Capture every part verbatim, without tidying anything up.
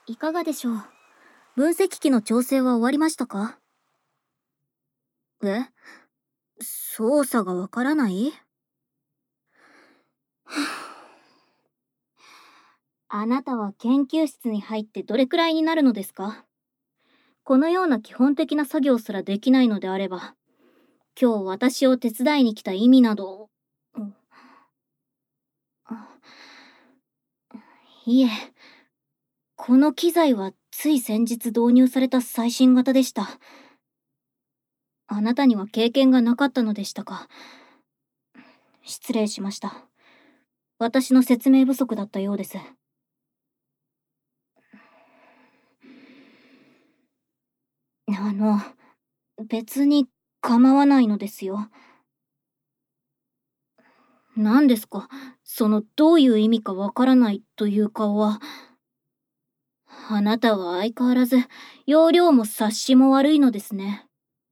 いかがでしょう。分析機の調整は終わりましたか？え？操作がわからない？あなたは研究室に入ってどれくらいになるのですか？このような基本的な作業すらできないのであれば、今日私を手伝いに来た意味など、うん、あいえ、この機材はつい先日導入された最新型でした。あなたには経験がなかったのでしたか。失礼しました。私の説明不足だったようです。あの、別に構わないのですよ。何ですか、そのどういう意味かわからないという顔は。あなたは相変わらず容量も察しも悪いのですね。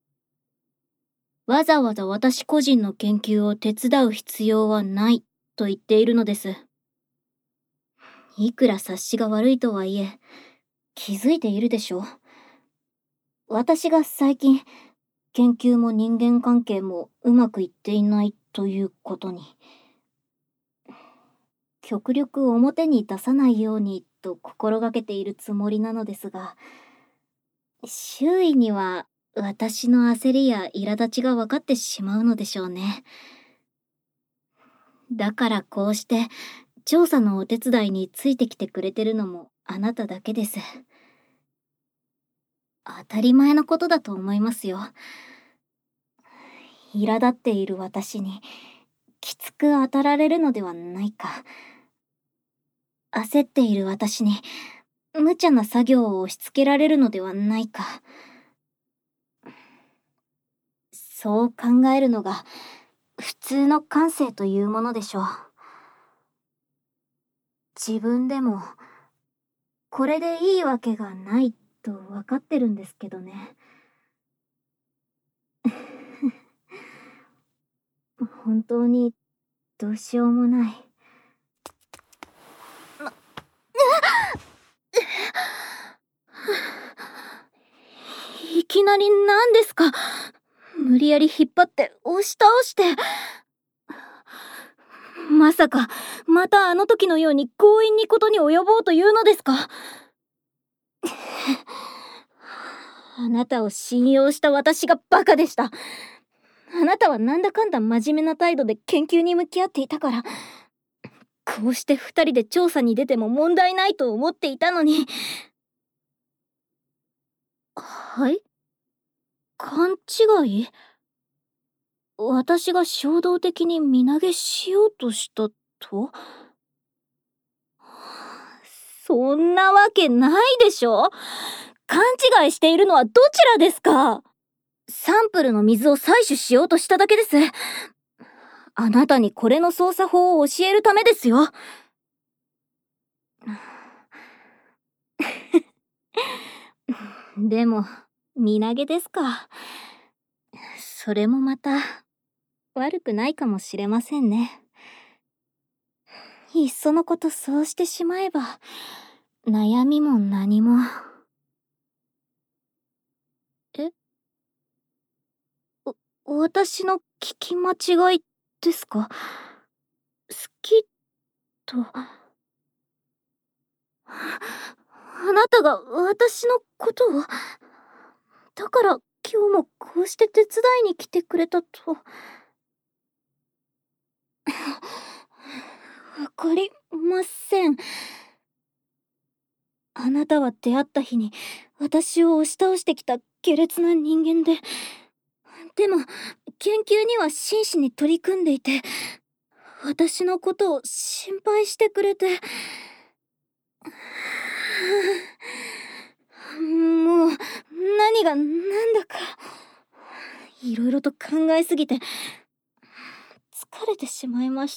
わざわざ私個人の研究を手伝う必要はないと言っているのです。いくら察しが悪いとはいえ、気づいているでしょう。私が最近、研究も人間関係もうまくいっていないということに。極力表に出さないようにと心がけているつもりなのですが、周囲には私の焦りや苛立ちが分かってしまうのでしょうね。だからこうして調査のお手伝いについてきてくれてるのもあなただけです。当たり前のことだと思いますよ。苛立っている私にきつく当たられるのではないか。焦っている私に無茶な作業を押し付けられるのではないか。そう考えるのが普通の感性というものでしょう。自分でもこれでいいわけがないと分かってるんですけどね。本当にどうしようもない。いきなり何ですか？無理やり引っ張って押し倒して。まさかまたあの時のように強引にことに及ぼうというのですか？あなたを信用した私がバカでした。あなたはなんだかんだ真面目な態度で研究に向き合っていたから、こうして二人で調査に出ても問題ないと思っていたのに。はい？勘違い？私が衝動的に身投げしようとしたと？そんなわけないでしょ。勘違いしているのはどちらですか？サンプルの水を採取しようとしただけです。あなたにこれの操作法を教えるためですよ。でも身投げですか。それもまた悪くないかもしれませんね。いっそのことそうしてしまえば悩みも何も。え？私の聞き間違いですか？好きと。あなたが私のことを。だから今日もこうして手伝いに来てくれたと。わかりません。あなたは出会った日に私を押し倒してきた下劣な人間で、でも研究には真摯に取り組んでいて、私のことを心配してくれて。もう何がなんだかいろいろと考えすぎて疲れてしまいました。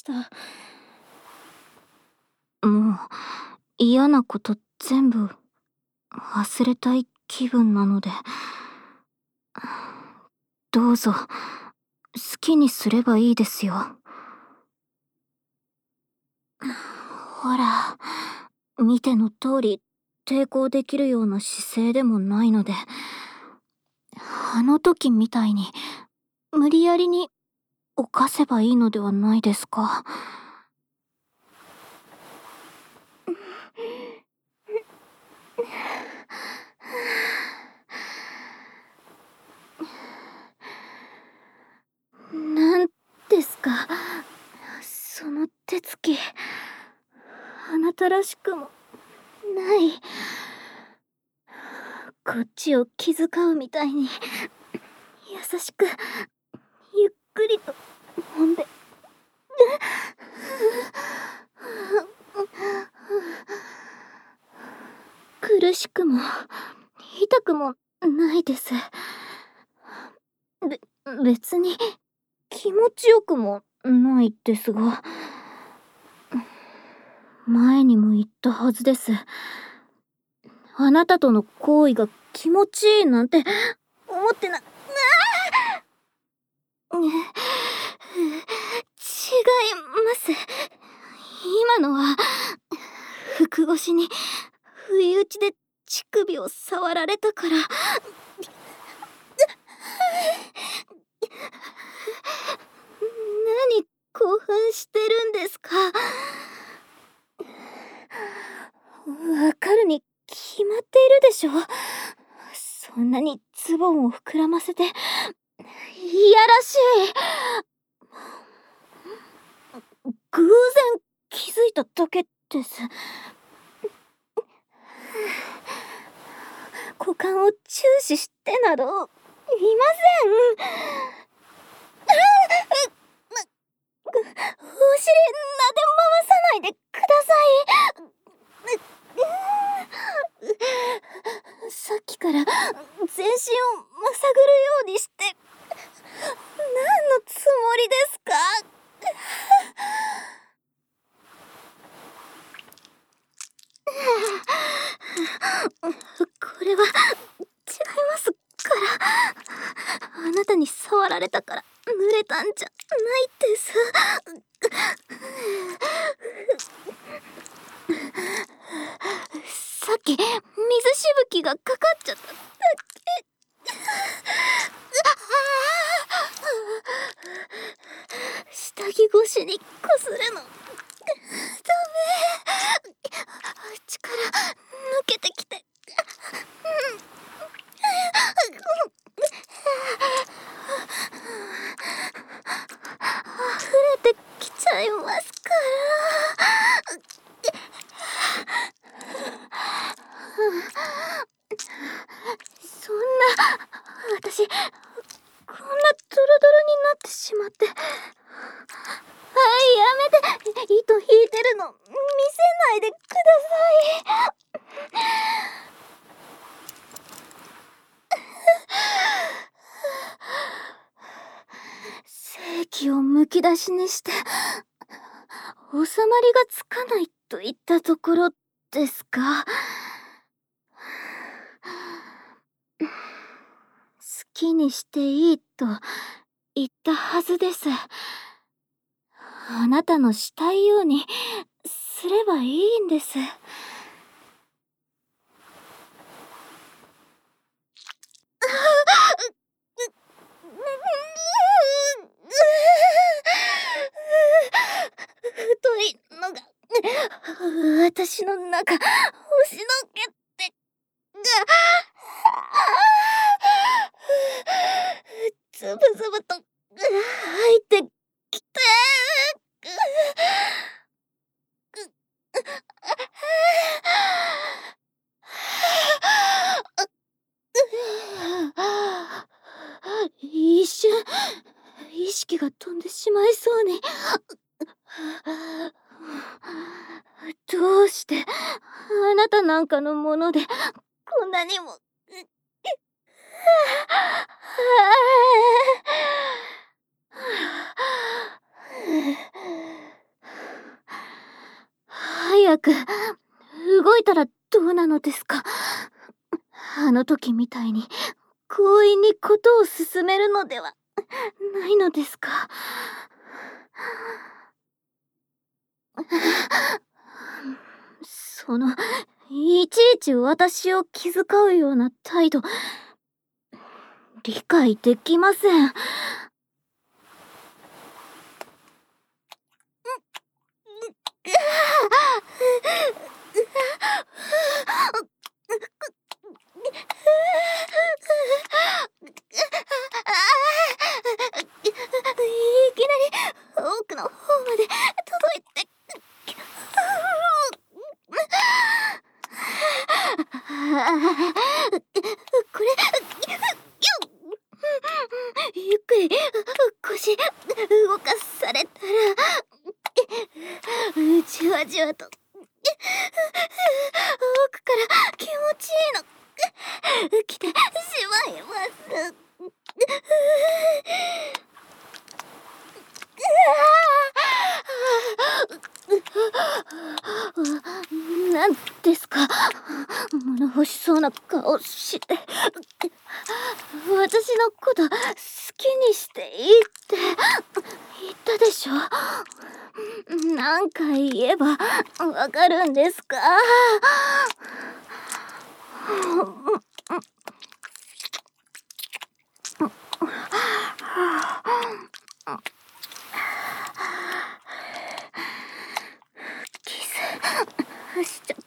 もう嫌なこと全部忘れたい気分なので、どうぞ好きにすればいいですよ。ほら見ての通り抵抗できるような姿勢でもないので、あの時みたいに無理やりに犯せばいいのではないですか。なんですか、その手つき、あなたらしくもない。こっちを気遣うみたいに優しくゆっくりと揉んで、苦しくも痛くもないです。べ別に気持ちよくもないですが、前にも言ったはずです。あなたとの行為が気持ちいいなんて思ってな、違います。今のは服越しに不意打ちで乳首を触られたから。何興奮してるんですか。わかるに決まっているでしょ。そんなにズボンを膨らませていやらしい。偶然気づいただけです。股間を注視してなどいません。お尻撫で回さないでください。さっきから全身をまさぐるようにして何のつもりですか。これは違いますから。あなたに触られたから濡れたんじゃないです。さっき水しぶきがかかっちゃっただけ。下着越しにこするのダメ。力抜けてきて溢れてきちゃいますから。そんな私こんなドロドロになってしまって。はい、やめて。糸引いてるの見せないでください。性器をむき出しにして収まりがつかないといったところですか。好きにしていいと言ったはずです。あなたのしたいようにすればいいんです。太いのが私の中押しのけてズブズブと入ってきて。一瞬意識が飛んでしまいそうに。どうしてあなたなんかのものでこんなにも。早く動いたらどうなのですか。あの時みたいに強引にことを進めるのではないのですか。そのいちいち私を気遣うような態度、理解できません。いきなり奥の方まで届いて、これゆっくり腰動かされたら、じわじわと奥から気持ちいいの来てしまいます。なんですか、物欲しそうな顔して。私のこと好きにしていいって言ったでしょ。何回言えばわかるんですか。キスしちゃった。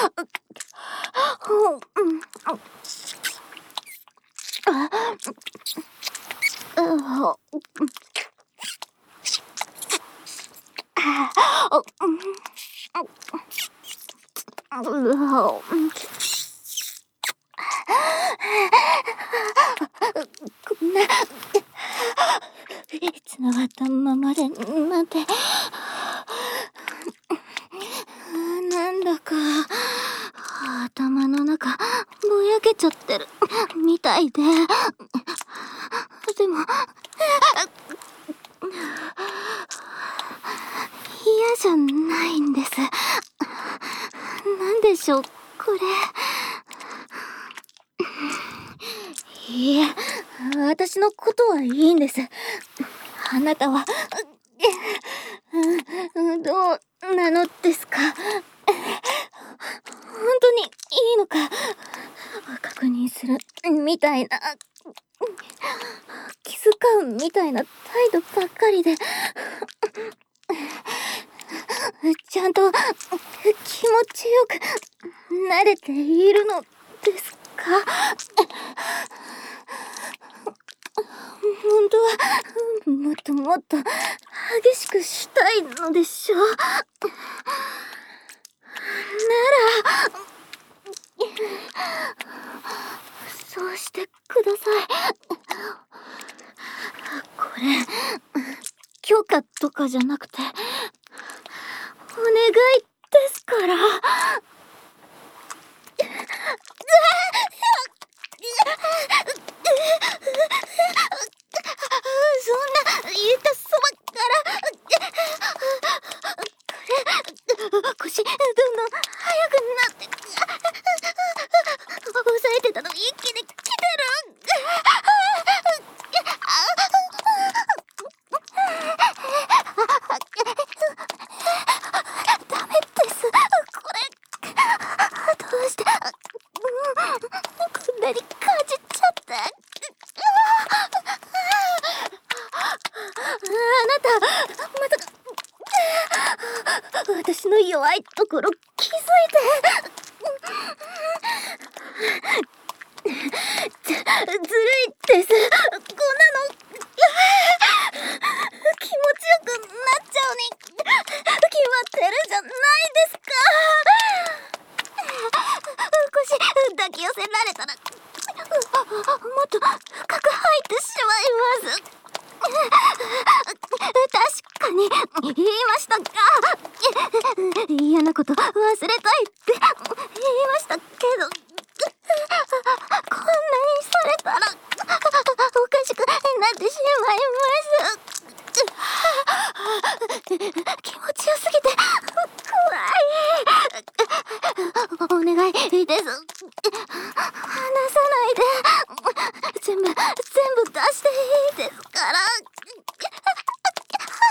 こんな繋がったままでなんて、なんだか頭の中ぼやけちゃってるみたいで、でも嫌じゃないんです。なんでしょうこれ。いいえ、私のことはいいんです。あなたはどうなのですか。本当にいいのか確認するみたいな、気遣うみたいな態度ばっかりで、ちゃんと気持ちよく慣れているのですか。本当はもっともっと激しくしたいのでしょう。ならそうしてください。これ許可とかじゃなくてお願いですから。そんな言ったそばから腰どんどん速くなって、抑えてたの一気に来てる。ダメです、これ。どうしてこんなに感じちゃって。あなたまさか私の弱いところ気づいて。ず、ずるいです。こんなの気持ちよくなっちゃうに決まってるじゃないですか。腰抱き寄せられたらもっと深く入ってしまいます。確かに言いましたが、嫌なこと忘れたいって言いましたけど、こんなにされたらおかしくなってしまいます。気持ちよすぎて怖い。お願いです。離さないで。全部全部出していいですから。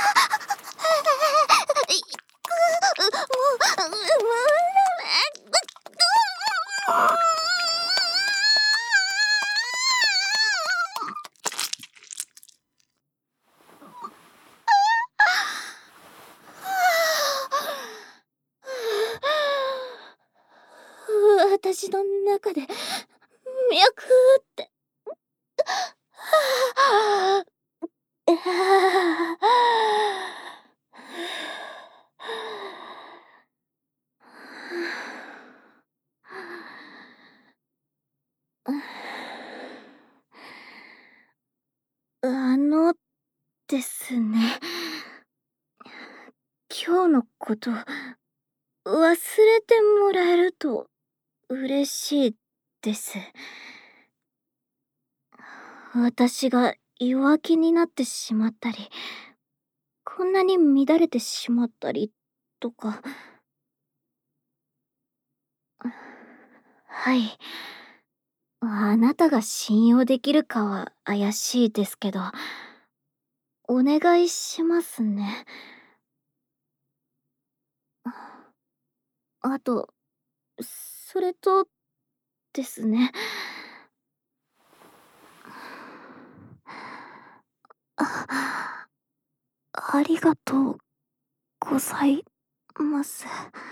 もうもうもうダメ。 私の中で、脈って。あのですね。今日のこと、忘れてもらえると嬉しいです。私が弱気になってしまったり、こんなに乱れてしまったりとか。はい。あなたが信用できるかは怪しいですけど、お願いしますね。あと、それとですね。あ、ありがとうございます。